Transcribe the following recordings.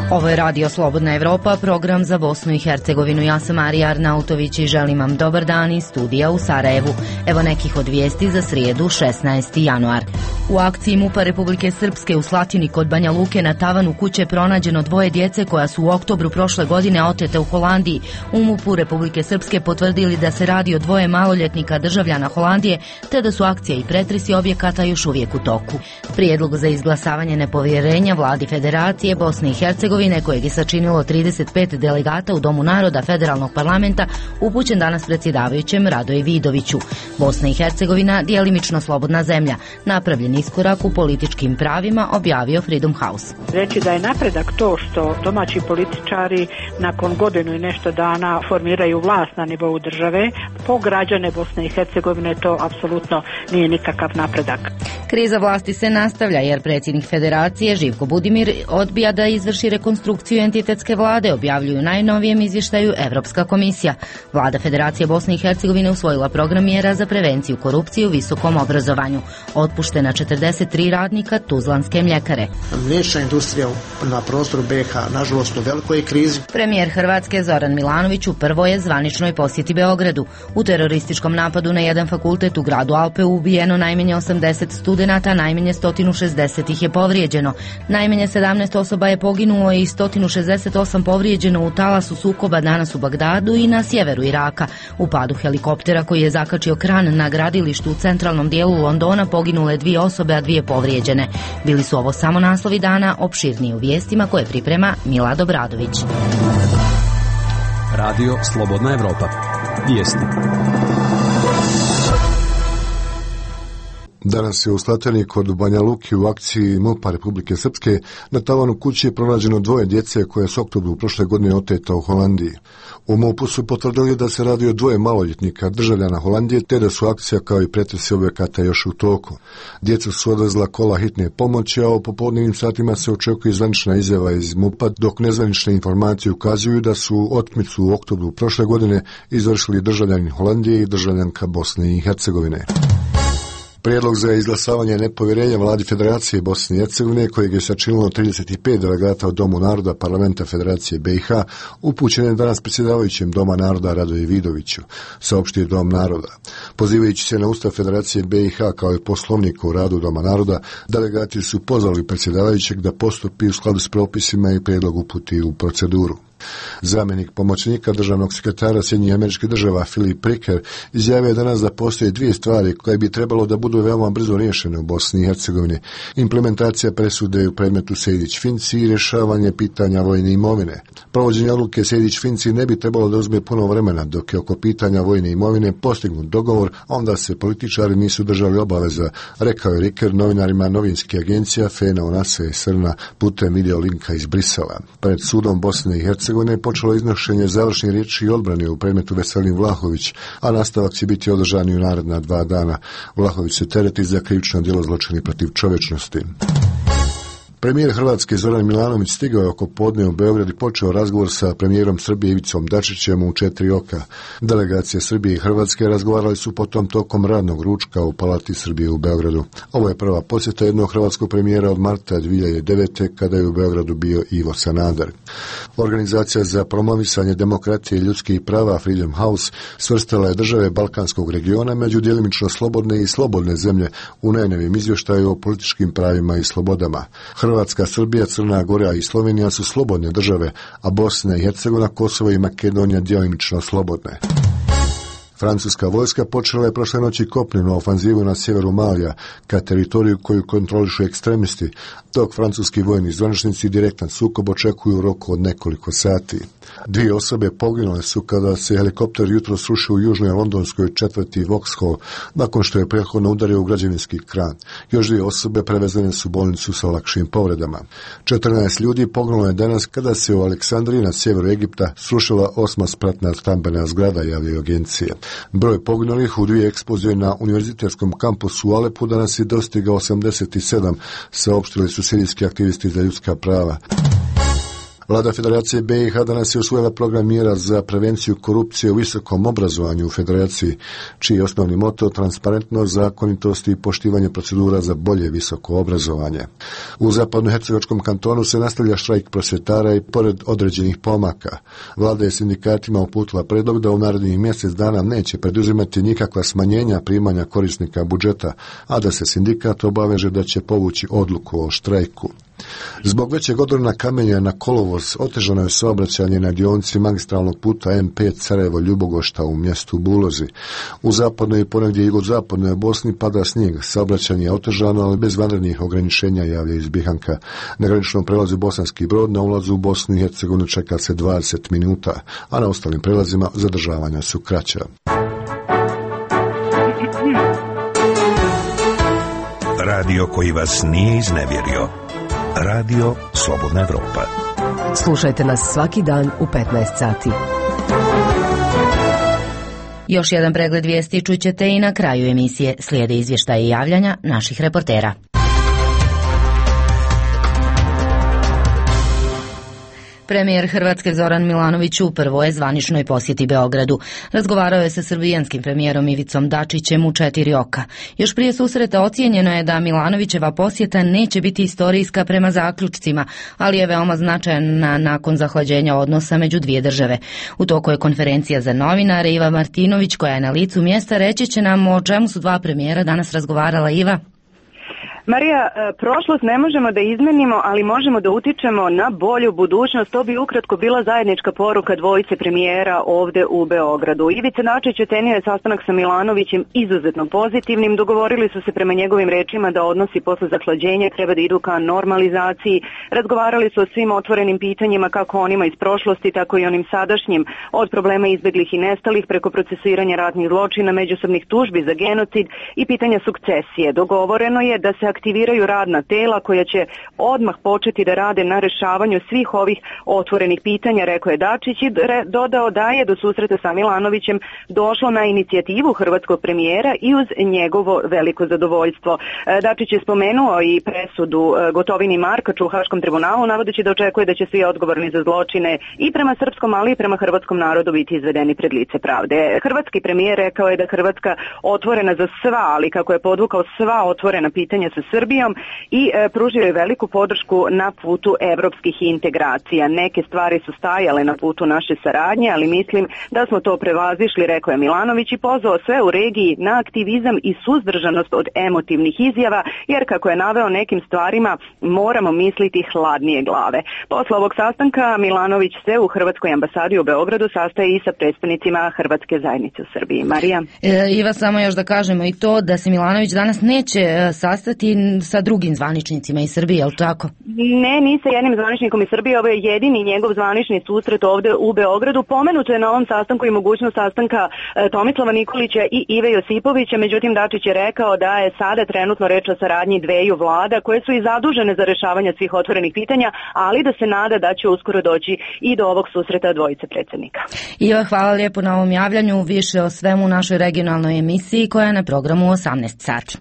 Ovo je Radio Slobodna Evropa, program za Bosnu i Hercegovinu. Ja sam Marija Arnautović i želim vam dobar dan iz studija u Sarajevu. Evo nekih od vijesti za srijedu 16. januar. U akciji MUP-a Republike Srpske u Slatini kod Banja Luke na tavanu kuće pronađeno 2 djece koja su u oktobru prošle godine otete u Holandiji. U MUP-u Republike Srpske potvrdili da se radi o 2 maloljetnika državljana Holandije, te da su akcija i pretresi objekata još uvijek u toku. Prijedlog za izglasavanje nepovjerenja vladi Federacije Bosne i Hercegovine, kojeg je sačinilo 35 delegata u Domu naroda Federalnog parlamenta, upućen danas predsjedavajućem Radoju Vidoviću. Bosna i Hercegovina djelimično slobodna zemlja, napravljen iskorak u političkim pravima, objavio Freedom House. Reći da je napredak to što domaći političari nakon godinu i nešto dana formiraju vlast na nivou države, po građane Bosne i Hercegovine to apsolutno nije nikakav napredak. Kriza vlasti se nastavlja jer predsjednik Federacije Živko Budimir odbija da izvrši rekonstrukciju entitetske vlade, objavljuju u najnovijem izvještaju Europska komisija. Vlada Federacije Bosne i Hercegovine usvojila program mjera za prevenciju korupcije u visokom obrazovanju. Otpuštena 43 radnika Tuzlanske mljekare. Mliječna industrija na prostoru BiH nažalost u velikoj krizi. Premijer Hrvatske Zoran Milanović u prvoj je zvaničnoj posjeti Beogradu. U terorističkom napadu na jedan fakultet u gradu Alpe ubijeno najmanje 80 studenata, najmanje 160 ih je povrijeđeno. Najmanje 17 osoba je poginulo i 168 povrijeđeno u talasu sukoba danas u Bagdadu i na sjeveru Iraka. U padu helikoptera koji je zakačio kran na gradilištu u centralnom dijelu Londona poginule 2 osobe, a 2 povrijeđene. Bili su ovo samo naslovi dana, opširniji u vijestima koje priprema Milad Obradović. Radio Slobodna Evropa. Vijesti. Danas je u Slatini kod Banja Luki u akciji MUP-a Republike Srpske na tavanu kuće pronađeno 2 djece koje su u oktobru prošle godine oteta u Holandiji. U MUP-u su potvrdili da se radi o 2 maloljetnika državljana Holandije, te da su akcija kao i pretresi objekata još u toku. Djeca su odvezla kola hitne pomoći, a u popodnevnim satima se očekuje zvanična izjava iz MUP-a, dok nezvanične informacije ukazuju da su otmicu u oktobru prošle godine izvršili državljani Holandije i državljanka Bosne i Hercegovine. Prijedlog za izglasavanje nepovjerenja vladi Federacije Bosne i Hercegovine, kojeg je sačinilo 35 delegata u Domu naroda Parlamenta Federacije BiH, upućen je danas predsjedavajućem Doma naroda Radoju Vidoviću, saopštio Dom naroda. Pozivajući se na Ustav Federacije BiH kao i Poslovnik o radu Doma naroda, delegati su pozvali predsjedavajućeg da postupi u skladu s propisima i prijedlog uputi u proceduru. Zamjenik pomoćnika državnog sekretara Sjedinjenih Američkih Država Filip Riker izjavio je danas da postoje 2 stvari koje bi trebalo da budu veoma brzo riješene u Bosni i Hercegovini: implementacija presude u predmetu Sejdić-Finci i rješavanje pitanja vojne imovine. Provođenje odluke Sejdić-Finci ne bi trebalo da uzme puno vremena, dok je oko pitanja vojne imovine postignut dogovor, onda se političari nisu držali obaveza, rekao je Riker novinarima novinskih agencija Fena, Onasa i Srna putem video linka iz Brisela. Pred sudom Bosne i Hercegovine je počelo iznošenje završnih riječi i odbrane u predmetu Veselin Vlahović, a nastavak će biti održan i u naredna 2 dana. Vlahović se tereti za krivično djelo zločini protiv čovječnosti. Premijer Hrvatske Zoran Milanović stigao je oko podne u Beograd i počeo razgovor sa premijerom Srbije Ivicom Dačićem u 4 oka. Delegacije Srbije i Hrvatske razgovarali su potom tokom radnog ručka u Palati Srbije u Beogradu. Ovo je prva posjeta jednog hrvatskog premijera od marta 2009. kada je u Beogradu bio Ivo Sanader. Organizacija za promovisanje demokratije i ljudskih prava Freedom House svrstala je države Balkanskog regiona među djelimično slobodne i slobodne zemlje u najnovijem izvještaju o političkim pravima i slobodama. Hrvatska, Srbija, Crna Gora i Slovenija su slobodne države, a Bosna i Hercegovina, Kosovo i Makedonija djelimično slobodne. Francuska vojska počela je prošle noći kopnenu ofanzivu na sjeveru Malija, ka teritoriju koju kontrolišu ekstremisti, dok francuski vojni zvaničnici direktan sukob očekuju u roku od nekoliko sati. 2 osobe poginule su kada se helikopter jutro srušio u južnoj londonskoj četvrti Vauxhall, nakon što je prethodno udario u građevinski kran. Još 2 osobe prevezene su u bolnicu sa lakšim povredama. 14 ljudi poginulo je danas kada se u Aleksandriji na sjeveru Egipta srušila 8. spratna stambena zgrada, javljaju agencije. Broj poginulih u 2 eksplozije na univerzitetskom kampusu u Alepu danas je dostigao 87, saopštili su sirijski aktivisti za ljudska prava. Vlada Federacije BiH danas je usvojila program mjera za prevenciju korupcije u visokom obrazovanju u Federaciji, čiji je osnovni moto transparentnost, zakonitost i poštivanje procedura za bolje visoko obrazovanje. U zapadnohercegovačkom kantonu se nastavlja štrajk prosvjetara i pored određenih pomaka. Vlada je sindikatima uputila predlog da u narednih mjesec dana neće preduzimati nikakva smanjenja primanja korisnika budžeta, a da se sindikat obaveže da će povući odluku o štrajku. Zbog većeg odrona kamenja na kolovoz otežano je saobraćanje na dionici magistralnog puta M5 Sarajevo-Ljubogošta u mjestu Bulozi. U zapadnoj i ponegdje jugozapadnoj Bosni pada snijeg. Saobraćanje je otežano, ali bez vanrednih ograničenja, javlja iz Bihanka. Na graničnom prelazu Bosanski Brod na ulazu u Bosnu i Hercegovinu čeka se 20 minuta, a na ostalim prelazima zadržavanja su kraća. Radio koji vas nije iznevjerio. Radio Slobodna Evropa. Slušajte nas svaki dan u 15 sati. Još jedan pregled vijesti čućete i na kraju emisije. Slijede izvještaje i javljanja naših reportera. Premijer Hrvatske Zoran Milanović u prvoj zvaničnoj posjeti Beogradu. Razgovarao je sa srbijanskim premijerom Ivicom Dačićem u 4 oka. Još prije susreta ocijenjeno je da Milanovićeva posjeta neće biti istorijska prema zaključcima, ali je veoma značajna nakon zahlađenja odnosa među dvije države. U toku je konferencija za novinare. Iva Martinović, koja je na licu mjesta, reći će nam o čemu su dva premijera danas razgovarala. Iva? Marija, prošlost ne možemo da izmenimo, ali možemo da utičemo na bolju budućnost. To bi ukratko bila zajednička poruka dvojice premijera ovde u Beogradu. Ivica Dačić ocenio je sastanak sa Milanovićem izuzetno pozitivnim. Dogovorili su se prema njegovim rečima da odnosi posle zahlađenja treba da idu ka normalizaciji. Razgovarali su o svim otvorenim pitanjima, kako onima iz prošlosti, tako i onim sadašnjim, od problema izbeglih i nestalih preko procesuiranja ratnih zločina, međusobnih tužbi za genocid i pitanja sukcesije. Dogovoreno je da se aktiviraju radna tela koja će odmah početi da rade na rešavanju svih ovih otvorenih pitanja, rekao je Dačić, i dodao da je do susreta sa Milanovićem došlo na inicijativu hrvatskog premijera i uz njegovo veliko zadovoljstvo. Dačić je spomenuo i presudu Gotovini i Markaču u Haškom tribunalu, navodeći da očekuje da će svi odgovorni za zločine i prema srpskom, ali i prema hrvatskom narodu biti izvedeni pred lice pravde. Hrvatski premijer rekao je da Hrvatska otvorena za sva, ali kako je podvukao sva otvorena pitanja sa Srbijom i pružio je veliku podršku na putu evropskih integracija. Neke stvari su stajale na putu naše saradnje, ali mislim da smo to prevazišli, rekao je Milanović, i pozvao sve u regiji na aktivizam i suzdržanost od emotivnih izjava, jer kako je naveo, nekim stvarima moramo misliti hladnije glave. Posle ovog sastanka Milanović se u Hrvatskoj ambasadi u Beogradu sastaje i sa predstavnicima Hrvatske zajednice u Srbiji. Marija? Iva, samo još da kažemo i to da se Milanović danas neće sastati sa drugim zvaničnicima iz Srbije, je li tako? Ne, ni sa jednim zvaničnikom iz Srbije, ovo je jedini njegov zvanični susret ovde u Beogradu. Pomenuto je na ovom sastanku i mogućnost sastanka Tomislava Nikolića i Ive Josipovića, međutim Dačić je rekao da je sada trenutno reč o saradnji dveju vlada koje su i zadužene za rešavanje svih otvorenih pitanja, ali da se nada da će uskoro doći i do ovog susreta dvojice predsjednika. Iva, hvala lijepo na ovom javljanju. Više o svemu u našoj regionalnoj emisiji koja je na programu 18 sati.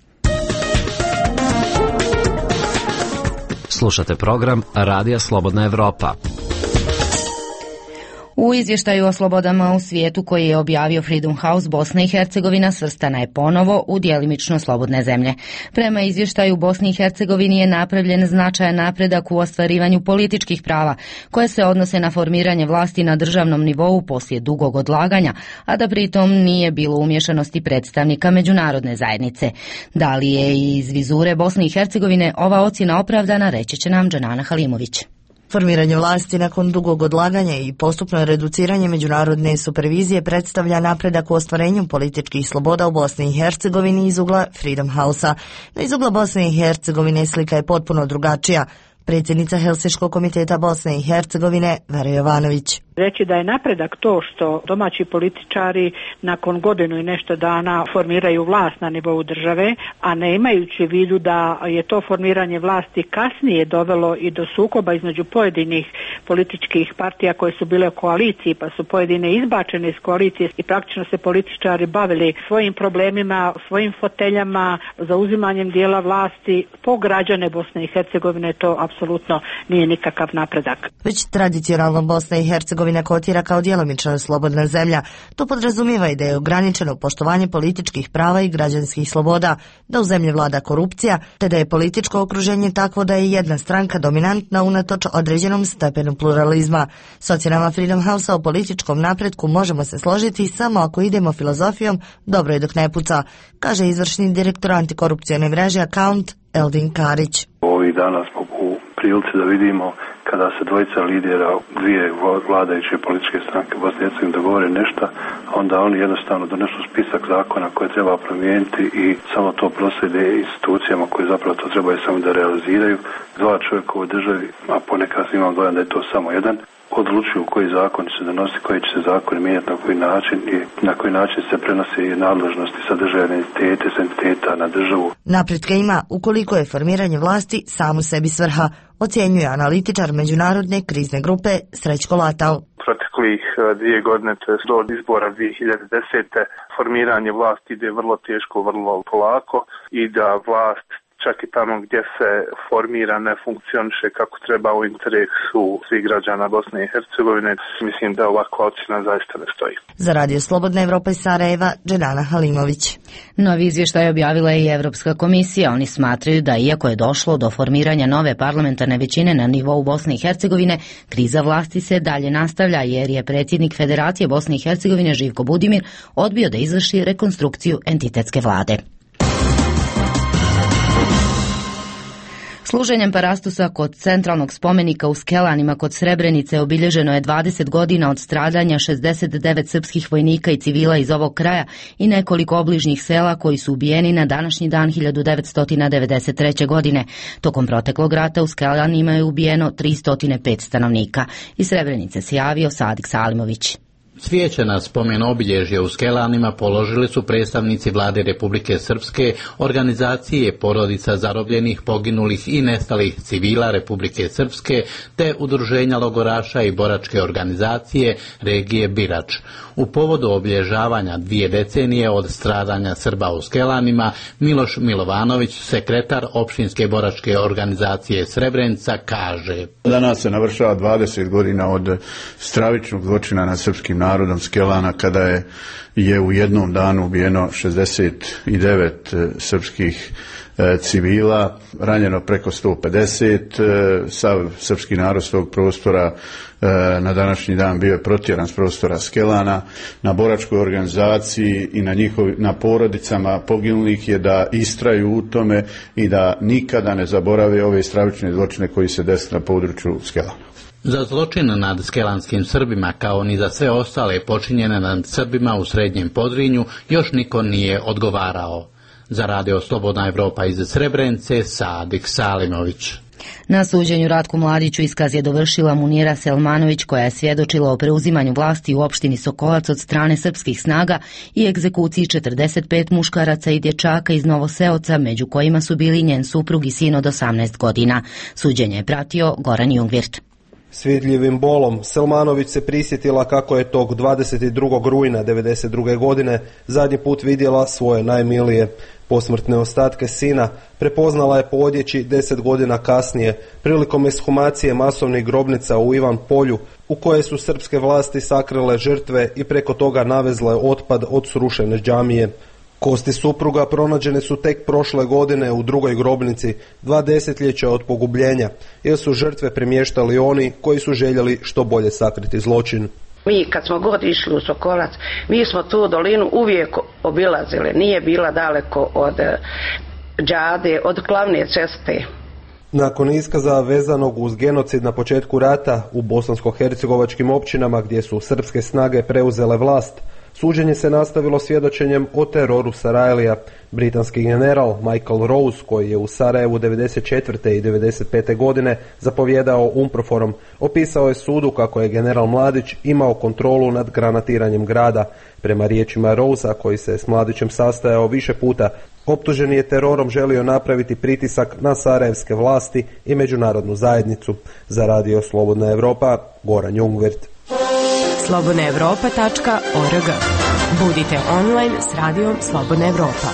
Slušate program Radija Slobodna Evropa. U izvještaju o slobodama u svijetu koji je objavio Freedom House, Bosna i Hercegovina svrstana je ponovo u djelimično slobodne zemlje. Prema izvještaju, Bosni i Hercegovini je napravljen značajan napredak u ostvarivanju političkih prava koje se odnose na formiranje vlasti na državnom nivou poslije dugog odlaganja, a da pritom nije bilo umješanosti predstavnika međunarodne zajednice. Da li je iz vizure Bosne i Hercegovine ova ocjena opravdana, reći će nam Dženana Halimović. Formiranje vlasti nakon dugog odlaganja i postupno reduciranje međunarodne supervizije predstavlja napredak u ostvarenju političkih sloboda u Bosni i Hercegovini iz ugla Freedom House-a. No iz ugla Bosne i Hercegovine slika je potpuno drugačija. Predsjednica Helsinškog komiteta Bosne i Hercegovine Vera Jovanović. Reći da je napredak to što domaći političari nakon godinu i nešto dana formiraju vlast na nivou države, a ne imajući vidu da je to formiranje vlasti kasnije dovelo i do sukoba između pojedinih političkih partija koje su bile u koaliciji, pa su pojedine izbačene iz koalicije i praktično se političari bavili svojim problemima, svojim foteljama, zauzimanjem dijela vlasti. Po građane Bosne i Hercegovine to apsolutno nije nikakav napredak. Već tradicionalno Bosna i Hercegovina kotira kao djelomično slobodna zemlja. To podrazumijeva i da je ograničeno poštovanje političkih prava i građanskih sloboda, da u zemlji vlada korupcija, te da je političko okruženje takvo da je jedna stranka dominantna unatoč određenom stepenu pluralizma. S ocjenama Freedom House-a o političkom napretku možemo se složiti samo ako idemo filozofijom dobro je dok ne puca, kaže izvršni direktor antikorupcijone mreže Account Eldin Karić. Ovih dana smo u prilici da vidimo kada se dvojica lidera dvije vladajuće političke stranke Bosne i Hercegovine dogovore nešto, onda oni jednostavno donesu spisak zakona koje treba promijeniti i samo to proslede institucijama koje zapravo to trebaju samo da realiziraju. Dva čovjeka u državi, a ponekad imam dojam da je to samo jedan, odlučuju koji zakon će se donositi, koji će se zakon mijenjati, na koji način i na koji način se prenose nadležnosti sa državne entitete, s entiteta na državu. Napretka ima ukoliko je formiranje vlasti samo sebi svrha, ocjenjuje analitičar međunarodne krizne grupe Srećko Latao. Proteklih 2 godine, to je do izbora 2010. formiranje vlasti ide vrlo teško, vrlo polako i da vlast čak i tamo gdje se formira ne funkcioniše kako treba u interesu svih građana Bosne i Hercegovine. Mislim da ovakva ocjena zaista ne stoji. Za Radio Slobodna Evropa iz Sarajeva, Dženana Halimović. Novi izvještaj objavila je i Evropska komisija. Oni smatraju da iako je došlo do formiranja nove parlamentarne većine na nivou Bosne i Hercegovine, kriza vlasti se dalje nastavlja jer je predsjednik Federacije Bosne i Hercegovine Živko Budimir odbio da izvrši rekonstrukciju entitetske vlade. Služenjem parastusa kod centralnog spomenika u Skelanima kod Srebrenice obilježeno je 20 godina od stradanja 69 srpskih vojnika i civila iz ovog kraja i nekoliko obližnjih sela koji su ubijeni na današnji dan 1993. godine. Tokom proteklog rata u Skelanima je ubijeno 305 stanovnika. Iz Srebrenice se javio Sadik Salimović. Cvijeće na spomen obilježje u Skelanima položili su predstavnici vlade Republike Srpske, organizacije porodica zarobljenih, poginulih i nestalih civila Republike Srpske, te udruženja logoraša i boračke organizacije regije Birač. U povodu obilježavanja 2 decenije od stradanja Srba u Skelanima, Miloš Milovanović, sekretar opštinske boračke organizacije Srebrenica, kaže: Danas se navršava 20 godina od stravičnog zločina nad srpskim narodom Skelana, kada je u jednom danu ubijeno 69 srpskih civila, ranjeno preko 150, sav srpski narod s tog prostora na današnji dan bio je protjeran s prostora Skelana. Na boračkoj organizaciji i na porodicama poginulih je da istraju u tome i da nikada ne zaborave ove stravične zločine koji se desile na području Skelana. Za zločin nad skelanskim Srbima, kao ni za sve ostale počinjene nad Srbima u Srednjem Podrinju, još niko nije odgovarao. Za Radio Slobodna Evropa iz Srebrenice, Sadik Salimović. Na suđenju Ratku Mladiću iskaz je dovršila Munira Selmanović, koja je svjedočila o preuzimanju vlasti u opštini Sokolac od strane srpskih snaga i egzekuciji 45 muškaraca i dječaka iz Novoseoca, među kojima su bili njen suprug i sin od 18 godina. Suđenje je pratio Goran Jungvirt. Svidljivim bolom Selmanović se prisjetila kako je tog 22. rujna 1992. godine zadnji put vidjela svoje najmilije. Posmrtne ostatke sina prepoznala je po odjeći 10 godina kasnije prilikom ekshumacije masovnih grobnica u Ivan Polju, u koje su srpske vlasti sakrile žrtve i preko toga navezle otpad od srušene džamije. Kosti supruga pronađene su tek prošle godine u drugoj grobnici, 2 desetljeća od pogubljenja, jer su žrtve premještali oni koji su željeli što bolje sakriti zločin. Mi kad smo god išli u Sokolac, mi smo tu dolinu uvijek obilazili, nije bila daleko od džade, od glavne ceste. Nakon iskaza vezanog uz genocid na početku rata u bosansko-hercegovačkim općinama gdje su srpske snage preuzele vlast, Suđenje se nastavilo svjedočenjem o teroru Sarajlija. Britanski general Michael Rose, koji je u Sarajevu 94. i 95. godine zapovjedao UNPROFOR-om, opisao je sudu kako je general Mladić imao kontrolu nad granatiranjem grada. Prema riječima Rosea, koji se s Mladićem sastajao više puta, optuženi je terorom želio napraviti pritisak na sarajevske vlasti i međunarodnu zajednicu. Za Radio Slobodna Evropa, Goran Jungwirth. slobodnaevropa.org. Budite online s Radijom Slobodna Evropa.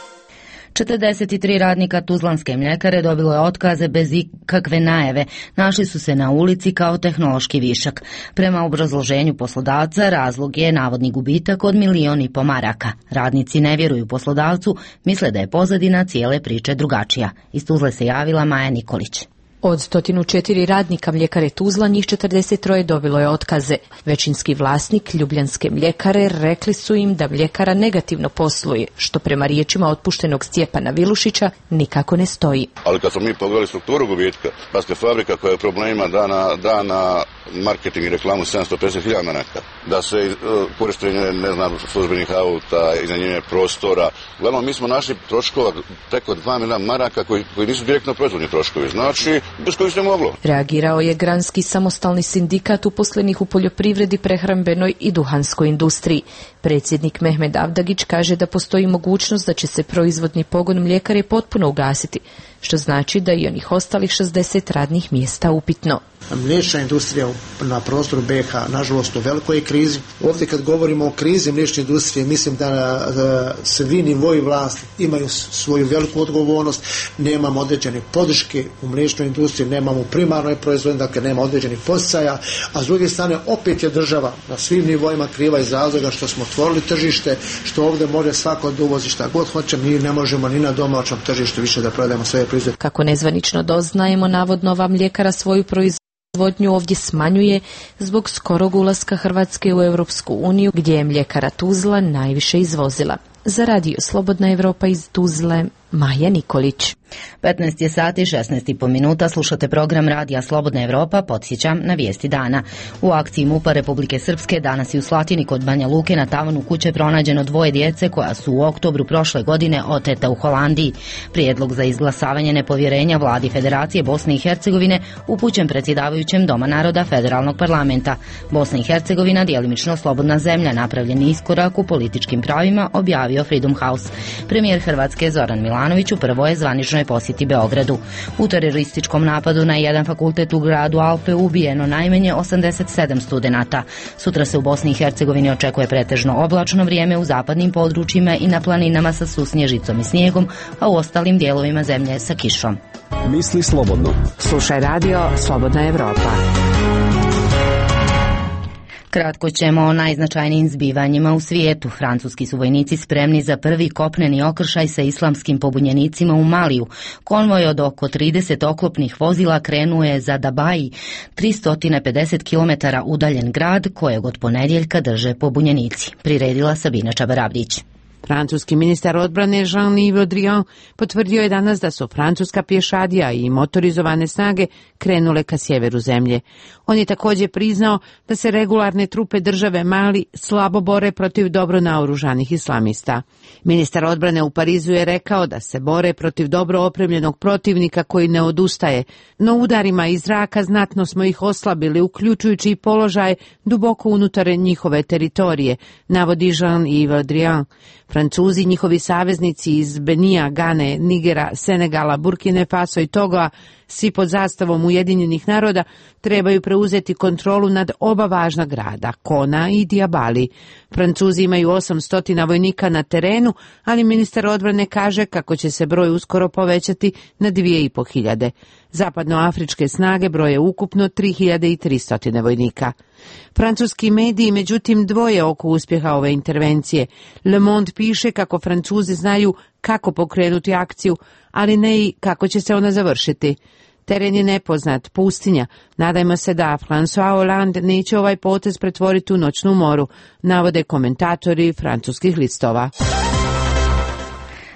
43 radnika Tuzlanske mljekare dobilo je otkaze bez ikakve najave. Našli su se na ulici kao tehnološki višak. Prema obrazloženju poslodavca, razlog je navodni gubitak od 1,5 miliona maraka. Radnici ne vjeruju poslodavcu, misle da je pozadina cijele priče drugačija. Iz Tuzle se javila Maja Nikolić. Od 104 radnika mljekare Tuzla, njih 43 dobilo je otkaze. Većinski vlasnik Ljubljanske mljekare rekli su im da mljekara negativno posluje, što prema riječima otpuštenog Stjepana Vilušića nikako ne stoji. Ali kad smo mi pogledali strukturu gubitka, paske fabrika koja je problemima dana marketing i reklamu 750.000 maraka, da se korištenje, službenih auta, iznajmljenje prostora. Uglavnom, mi smo našli troškova preko 2 miliona maraka koji nisu direktno proizvodni troškovi. Znači, bez kojih se moglo. Reagirao je Granski samostalni sindikat uposlenih u poljoprivredi, prehrambenoj i duhanskoj industriji. Predsjednik Mehmed Avdagić kaže da postoji mogućnost da će se proizvodni pogon mljekare potpuno ugasiti, što znači da i onih ostalih 60 radnih mjesta upitno. Mliječna industrija na prostoru BiH, nažalost, u velikoj krizi. Ovdje kad govorimo o krizi mliječne industrije, mislim da svi nivoji vlasti imaju svoju veliku odgovornost. Nemamo određene podrške u mliječnoj industriji, nemamo u primarnoj proizvodnji, dakle nema određenih poticaja, a s druge strane opet je država na svim nivoima kriva iz razloga što smo otvorili tržište, što ovdje može svako da uvozi šta god hoće, mi ne možemo ni na domaćem tržištu više da prodajemo svoje proizvode. Kako nezvanično doznajemo, navodno ova mljekara svoju proizvodnju ovdje smanjuje zbog skorog ulaska Hrvatske u Europsku uniju, gdje je mljekara Tuzla najviše izvozila. Za Radio Slobodna Evropa iz Tuzle, Maja Nikolić. 15 je sati i 16,5 minuta, slušate program Radija Slobodna Evropa, podsjećam na vijesti dana. U akciji MUP-a Republike Srpske danas i u Slatini kod Banja Luke na tavanu kuće pronađeno 2 djece koja su u oktobru prošle godine oteta u Holandiji. Prijedlog za izglasavanje nepovjerenja vladi Federacije Bosne i Hercegovine upućen predsjedavajućem Doma naroda Federalnog parlamenta. Bosna i Hercegovina, djelimično slobodna zemlja, napravljen iskorak u političkim pravima, objavio Freedom House. Premijer Hrvatske Zoran Milanović u prvoj je zvaničnoj posjeti Beogradu. U terorističkom napadu na jedan fakultet u gradu Alpe ubijeno najmanje 87 studenata. Sutra se u Bosni i Hercegovini očekuje pretežno oblačno vrijeme u zapadnim područjima i na planinama sa susnježicom i snijegom, a u ostalim dijelovima zemlje sa kišom. Misli slobodno. Slušaj Radio Slobodna Evropa. Kratko ćemo o najznačajnijim zbivanjima u svijetu. Francuski su vojnici spremni za prvi kopneni okršaj sa islamskim pobunjenicima u Maliju. Konvoj od oko 30 oklopnih vozila krenuo je za Dabai, 350 km udaljen grad kojeg od ponedjeljka drže pobunjenici. Priredila Sabina Čabarabdić. Francuski ministar odbrane Jean-Yves Drian potvrdio je danas da su francuska pješadija i motorizovane snage krenule ka sjeveru zemlje. On je također priznao da se regularne trupe države Mali slabo bore protiv dobro naoružanih islamista. Ministar odbrane u Parizu je rekao da se bore protiv dobro opremljenog protivnika koji ne odustaje, no udarima iz zraka znatno smo ih oslabili, uključujući i položaj duboko unutar njihove teritorije, navodi Jean-Yves Drian. Francuzi, njihovi saveznici iz Benija, Gane, Nigera, Senegala, Burkine Faso i Togoa, svi pod zastavom Ujedinjenih naroda, trebaju preuzeti kontrolu nad oba važna grada, Kona i Diabali. Francuzi imaju 800 vojnika na terenu, ali ministar odbrane kaže kako će se broj uskoro povećati na 2500. Zapadnoafričke snage broje ukupno 3300 vojnika. Francuski mediji međutim dvoje oko uspjeha ove intervencije. Le Monde piše kako Francuzi znaju kako pokrenuti akciju, ali ne i kako će se ona završiti. Teren je nepoznat, pustinja. Nadajmo se da François Hollande neće ovaj potez pretvoriti u noćnu moru, navode komentatori francuskih listova.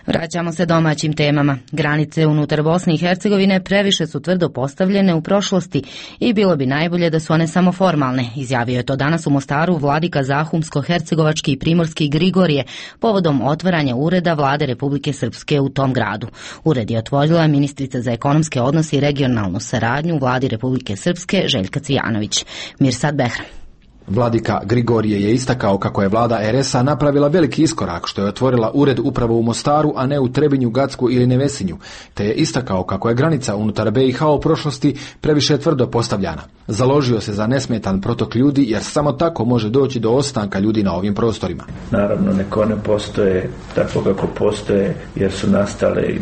Vraćamo se domaćim temama. Granice unutar Bosne i Hercegovine previše su tvrdo postavljene u prošlosti i bilo bi najbolje da su one samo formalne, izjavio je to danas u Mostaru vladika Zahumsko-hercegovački i primorski Grigorije povodom otvaranja ureda vlade Republike Srpske u tom gradu. Ured je otvorila ministrica za ekonomske odnose i regionalnu saradnju u vladi Republike Srpske Željka Cvijanović. Mirsad Behram. Vladika Grigorije je istakao kako je vlada RS-a napravila veliki iskorak što je otvorila ured upravo u Mostaru, a ne u Trebinju, Gacku ili Nevesinju, te je istakao kako je granica unutar BiH u prošlosti previše tvrdo postavljana. Založio se za nesmetan protok ljudi jer samo tako može doći do ostanka ljudi na ovim prostorima. Naravno, neko ne postoje tako kako postoje jer su nastale i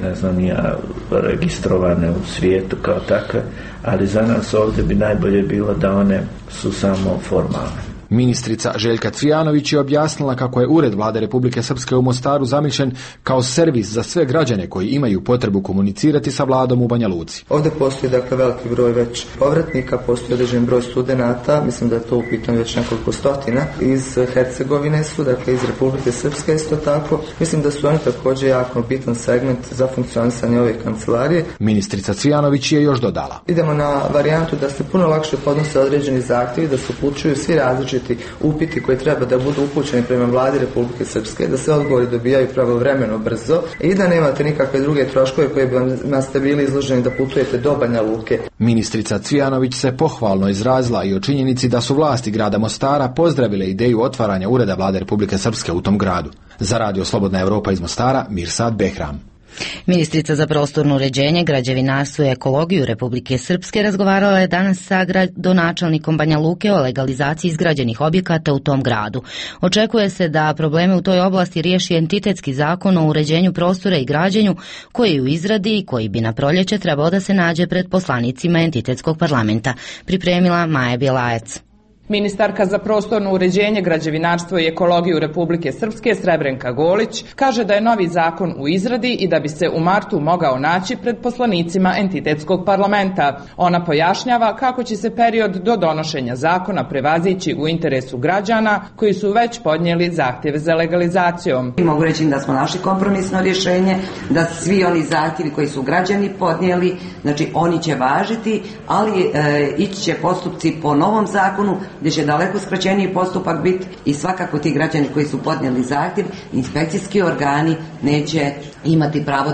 registrovane u svijetu kao takve, ali za nas ovdje bi najbolje bilo da one su samo formalne. Ministrica Željka Cvijanović je objasnila kako je Ured vlade Republike Srpske u Mostaru zamišljen kao servis za sve građane koji imaju potrebu komunicirati sa vladom u Banja Luci. Ovdje postoji veliki broj već povratnika, postoji određen broj studenata, mislim da je to u pitanju već nekoliko stotina. Iz Hercegovine su, iz Republike Srpske isto tako. Mislim da su oni također jako bitan segment za funkcionisanje ove kancelarije. Ministrica Cvijanović je još dodala. Idemo na varijantu da se puno lakše podnose određeni zahtjevi, da se upućuju svi različiti upiti koji treba da budu upućeni prema vladi Republike Srpske, da se odgovori dobijaju pravovremeno, brzo i da nemate nikakve druge troškove koje bi vam ste bili izloženi da putujete do Banja Luke. Ministrica Cvijanović se pohvalno izrazila i o činjenici da su vlasti grada Mostara pozdravile ideju otvaranja ureda vlade Republike Srpske u tom gradu. Za Radio Slobodna Evropa iz Mostara, Mirsad Behram. Ministrica za prostorno uređenje, građevinarstvo i ekologiju Republike Srpske razgovarala je danas sa gradonačelnikom Banja Luke o legalizaciji izgrađenih objekata u tom gradu. Očekuje se da probleme u toj oblasti riješi entitetski zakon o uređenju prostora i građenju koji je u izradi i koji bi na proljeće trebao da se nađe pred poslanicima entitetskog parlamenta. Pripremila Maja Bjelajac. Ministarka za prostorno uređenje, građevinarstvo i ekologiju Republike Srpske Srebrenka Golić kaže da je novi zakon u izradi i da bi se u martu mogao naći pred poslanicima entitetskog parlamenta. Ona pojašnjava kako će se period do donošenja zakona prevazići u interesu građana koji su već podnijeli zahtjeve za legalizacijom. Mogu reći da smo našli kompromisno rješenje, da svi oni zahtjevi koji su građani podnijeli, znači oni će važiti, ali ići će postupci po novom zakonu gdje će daleko skraćeniji postupak biti i svakako ti građani koji su podnijeli zahtjev, inspekcijski organi neće imati pravo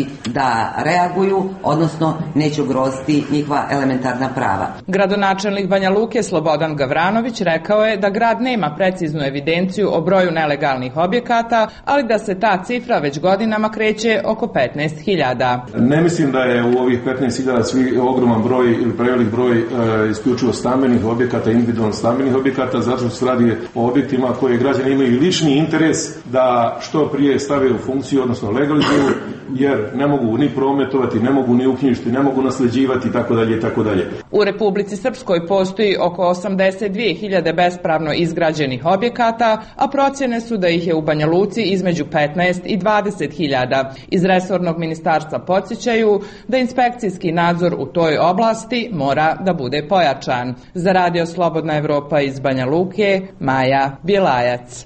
da reaguju, odnosno neće ugroziti njihova elementarna prava. Gradonačelnik Banja Luke Slobodan Gavranović rekao je da grad nema preciznu evidenciju o broju nelegalnih objekata, ali da se ta cifra već godinama kreće oko 15.000. Ne mislim da je u ovih 15.000 svi ogroman broj ili prevelik broj isključivo stambenih objekata, individualno stambenih objekata, zato što se radi o objektima koje građani imaju lični interes da što prije stave u funkciju, odnosno legalizuju, jer ne mogu ni prometovati, ne mogu ni uknjižiti, ne mogu nasljeđivati itd. itd. U Republici Srpskoj postoji oko 82.000 bespravno izgrađenih objekata, a procjene su da ih je u Banja Luci između 15 i 20.000. Iz resornog ministarstva podsjećaju da inspekcijski nadzor u toj oblasti mora da bude pojačan. Za Radio Slobodna Evropa iz Banja Luke, Maja Bjelajac.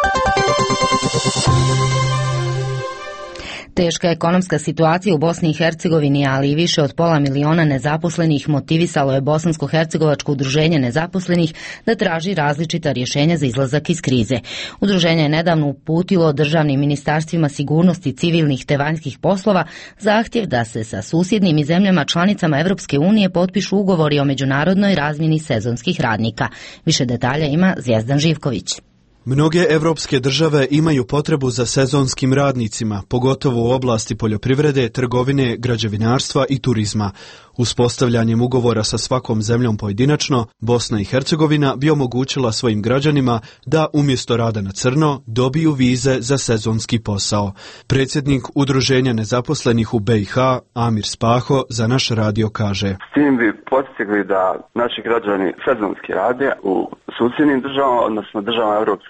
Teška ekonomska situacija u Bosni i Hercegovini, ali i više od 500 miliona nezaposlenih motivisalo je Bosansko-hercegovačko udruženje nezaposlenih da traži različita rješenja za izlazak iz krize. Udruženje je nedavno uputilo državnim ministarstvima sigurnosti civilnih te vanjskih poslova zahtjev da se sa susjednim i zemljama članicama Evropske unije potpišu ugovori o međunarodnoj razmjeni sezonskih radnika. Više detalja ima Zvjezdan Živković. Mnoge evropske države imaju potrebu za sezonskim radnicima, pogotovo u oblasti poljoprivrede, trgovine, građevinarstva i turizma. Uspostavljanjem ugovora sa svakom zemljom pojedinačno, Bosna i Hercegovina bi omogućila svojim građanima da umjesto rada na crno dobiju vize za sezonski posao. Predsjednik Udruženja nezaposlenih u BiH, Amir Spaho, za naš radio kaže: S tim bi postigli da naši građani sezonski rade u susjednim državama, odnosno državama Europske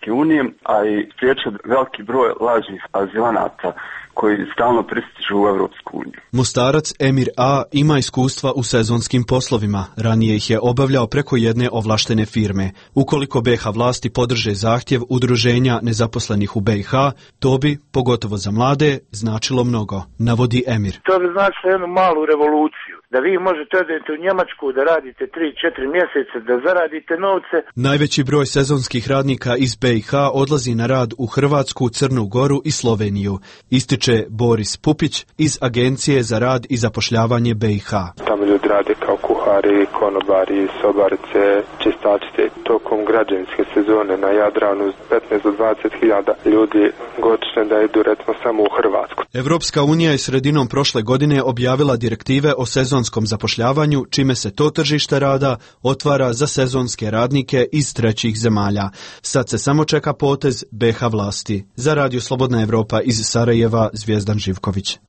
Evropske unije, a i spriječio veliki broj lažnih azilanata koji stalno pristižu u Evropsku uniju. Mostarac Emir A ima iskustva u sezonskim poslovima. Ranije ih je obavljao preko jedne ovlaštene firme. Ukoliko BiH vlasti podrže zahtjev Udruženja nezaposlenih u BiH, to bi, pogotovo za mlade, značilo mnogo, navodi Emir. To bi značilo jednu malu revoluciju. Da vi možete odete u Njemačku, da radite 3-4 mjeseca, da zaradite novce. Najveći broj sezonskih radnika iz BiH odlazi na rad u Hrvatsku, Crnu Goru i Sloveniju, ističe Boris Pupić iz Agencije za rad i zapošljavanje BiH. Tamo ljudi rade kao kuhari, konobari, sobarice, čistačice. Tokom građevinske sezone na Jadranu 15 do 20 hiljada ljudi godišnje da idu recimo samo u Hrvatsku. Evropska unija je sredinom prošle godine objavila direktive o sezonskom zapošljavanju, čime se to tržište rada otvara za sezonske radnike iz trećih zemalja. Sad se samo čeka potez BiH vlasti. Za Radio Slobodna Evropa iz Sarajeva, Zvijezdan Živković.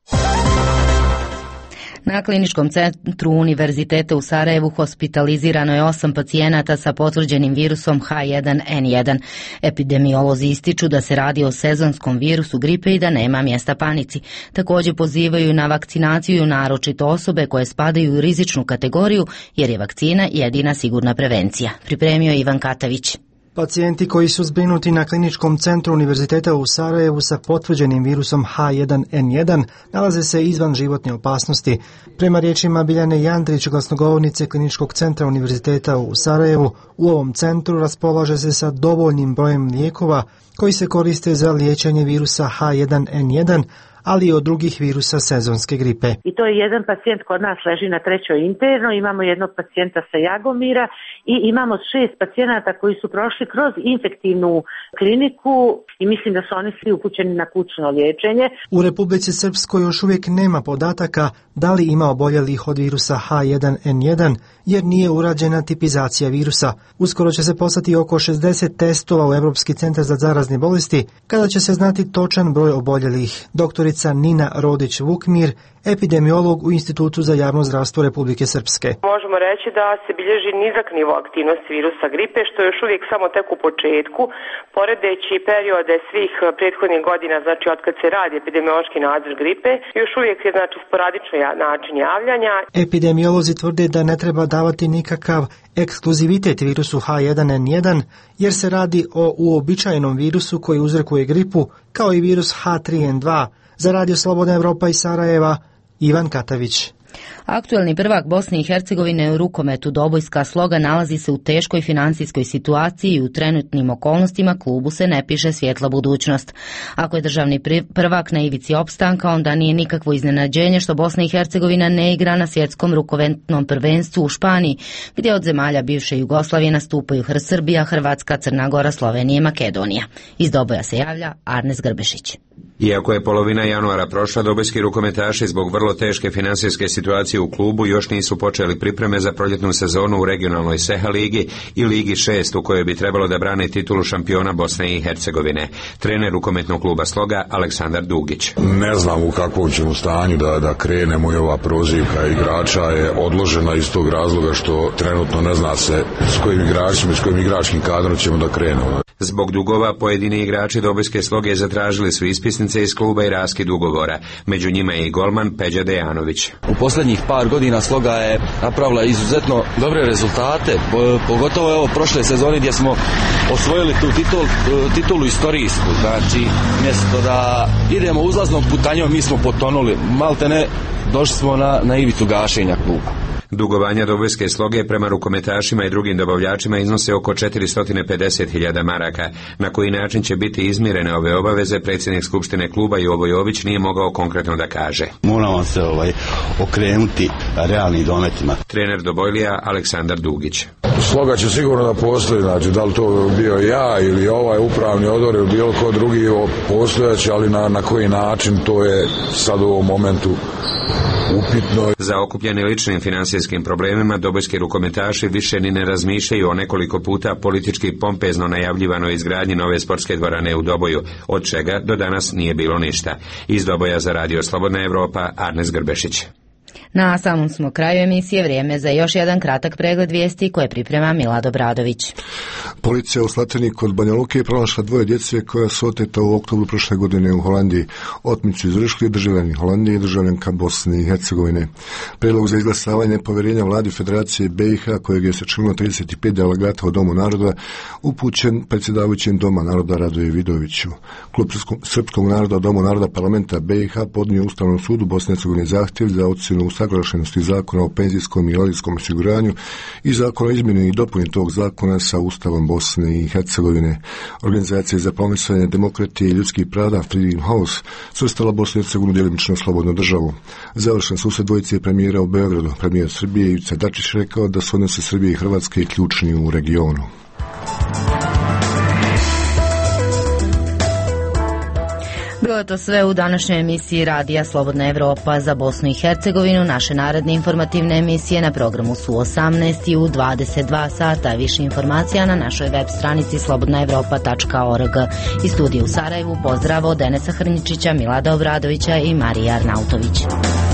Na kliničkom centru Univerziteta u Sarajevu hospitalizirano je 8 pacijenata sa potvrđenim virusom H1N1. Epidemiolozi ističu da se radi o sezonskom virusu gripe i da nema mjesta panici. Također pozivaju na vakcinaciju naročito osobe koje spadaju u rizičnu kategoriju jer je vakcina jedina sigurna prevencija. Pripremio Ivan Katavić. Pacijenti koji su zbrinuti na kliničkom centru Univerziteta u Sarajevu sa potvrđenim virusom H1N1 nalaze se izvan životne opasnosti. Prema riječima Biljane Jandrić, glasnogovornice kliničkog centra Univerziteta u Sarajevu, u ovom centru raspolaže se sa dovoljnim brojem lijekova koji se koriste za liječenje virusa H1N1, ali i od drugih virusa sezonske gripe. I to je jedan pacijent kod nas leži na 3. interno, imamo jednog pacijenta sa Jagomira i imamo 6 pacijenata koji su prošli kroz infektivnu kliniku i mislim da su oni svi upućeni na kućno liječenje. U Republici Srpskoj još uvijek nema podataka da li ima oboljelih od virusa H1N1 jer nije urađena tipizacija virusa. Uskoro će se poslati oko 60 testova u Europski centar za zarazne bolesti kada će se znati točan broj oboljelih. Doktorica Nina Rodić-Vukmir, epidemiolog u Institutu za javno zdravstvo Republike Srpske. Možemo reći da se bilježi nizak nivo aktivnosti virusa gripe, što je još uvijek samo tek u početku, poredeći periode svih prethodnih godina, znači od kad se radi epidemiološki nadzor gripe, još uvijek je znači sporadično način javljanja. Epidemiolozi tvrde da ne treba davati nikakav ekskluzivitet virusu H1N1 jer se radi o uobičajenom virusu koji uzrokuje gripu, kao i virus H3N2. Za Radio Slobodna Evropa iz Sarajeva, Ivan Katavić. Aktuelni prvak Bosne i Hercegovine u rukometu Dobojska Sloga nalazi se u teškoj financijskoj situaciji i u trenutnim okolnostima klubu se ne piše svjetla budućnost. Ako je državni prvak na ivici opstanka, onda nije nikakvo iznenađenje što Bosna i Hercegovina ne igra na svjetskom rukometnom prvenstvu u Španiji, gdje od zemalja bivše Jugoslavije nastupaju Srbija, Hrvatska, Crna Gora, Slovenija i Makedonija. Iz Doboja se javlja Arnes Grbešić. Iako je polovina januara prošla, dobojski rukometaši zbog vrlo teške financijske situacije u klubu još nisu počeli pripreme za proljetnu sezonu u regionalnoj Seha ligi i Ligi 6 u kojoj bi trebalo da brane titulu šampiona Bosne i Hercegovine. Trener rukometnog kluba Sloga Aleksandar Dugić. Ne znam u kakvom ćemo stanju da krenemo i ova prozivka igrača je odložena iz tog razloga što trenutno ne zna se s kojim igračima i s kojim igračkim kadrom ćemo da krenemo. Zbog dugova pojedini igrači Dobojske Sloge zatražili su ispisnice iz kluba i raskid ugovora. Među njima je i golman Peđa Dejanović. U posljednjih par godina Sloga je napravila izuzetno dobre rezultate, pogotovo evo prošle sezone gdje smo osvojili tu titulu istorijsku. Znači, mjesto da idemo uzlaznom putanjom, mi smo potonuli. Malte ne, došli smo na ivicu gašenja kluba. Dugovanja Dobojske Sloge prema rukometašima i drugim dobavljačima iznose oko 450.000 maraka. Na koji način će biti izmirene ove obaveze, predsjednik Skupštine kluba Jovo Jović nije mogao konkretno da kaže. Moramo se okrenuti realnim dometima. Trener Dobojlija Aleksandar Dugić. Sloga će sigurno da postoji, znači da li to bio ja ili ovaj upravni odbor ili bilo ko drugi postojaće, ali na koji način to je sad u ovom momentu upitno. Za okupljeni ličnim financijskim problemima dobojski rukometaši više ni ne razmišljaju o nekoliko puta politički pompezno najavljivanoj izgradnji nove sportske dvorane u Doboju, od čega do danas nije bilo ništa. Iz Doboja za Radio Slobodna Evropa, Arnes Grbešić. Na samom smo kraju emisije, vrijeme za još jedan kratak pregled vijesti koje priprema Milad Obradović. Policija u Slatini kod Banja Luke je pronašla 2 djece koja su oteta u oktobru prošle godine u Holandiji. Otmicu izvršili državljani Holandije i državljanka Bosne i Hercegovine. Prijedlog za izglasavanje nepovjerenja vladi Federacije BiH, kojeg je sačinilo 35 delegata u Domu naroda, upućen predsjedavajućem Doma naroda Radoje Vidoviću. Klub Srpskog naroda u Domu naroda parlamenta BiH podnio Ustavnom sudu Bosne i Hercegovine zahtjev za ocjenu usaglašenosti zakona o penzijskom i invalidskom osiguranju i zakona o izmjeni i dopuni tog zakona sa Ustavom Bosne i Hercegovine. Organizacija za promicanje demokratije i ljudskih prava Freedom House svrstala Bosnu i Hercegovinu djelimično slobodnu državu. Završen susret dvojice premijera u Beogradu. Premijer Srbije Ivica Dačić rekao da su odnosi Srbije i Hrvatske ključni u regionu. Bilo je to sve u današnjoj emisiji Radija Slobodna Evropa za Bosnu i Hercegovinu. Naše naredne informativne emisije na programu su 18 i u 22 sata. Više informacija na našoj web stranici slobodnaevropa.org. Iz studija u Sarajevu pozdrav od Denesa Hrničića, Milada Obradovića i Marije Arnautović.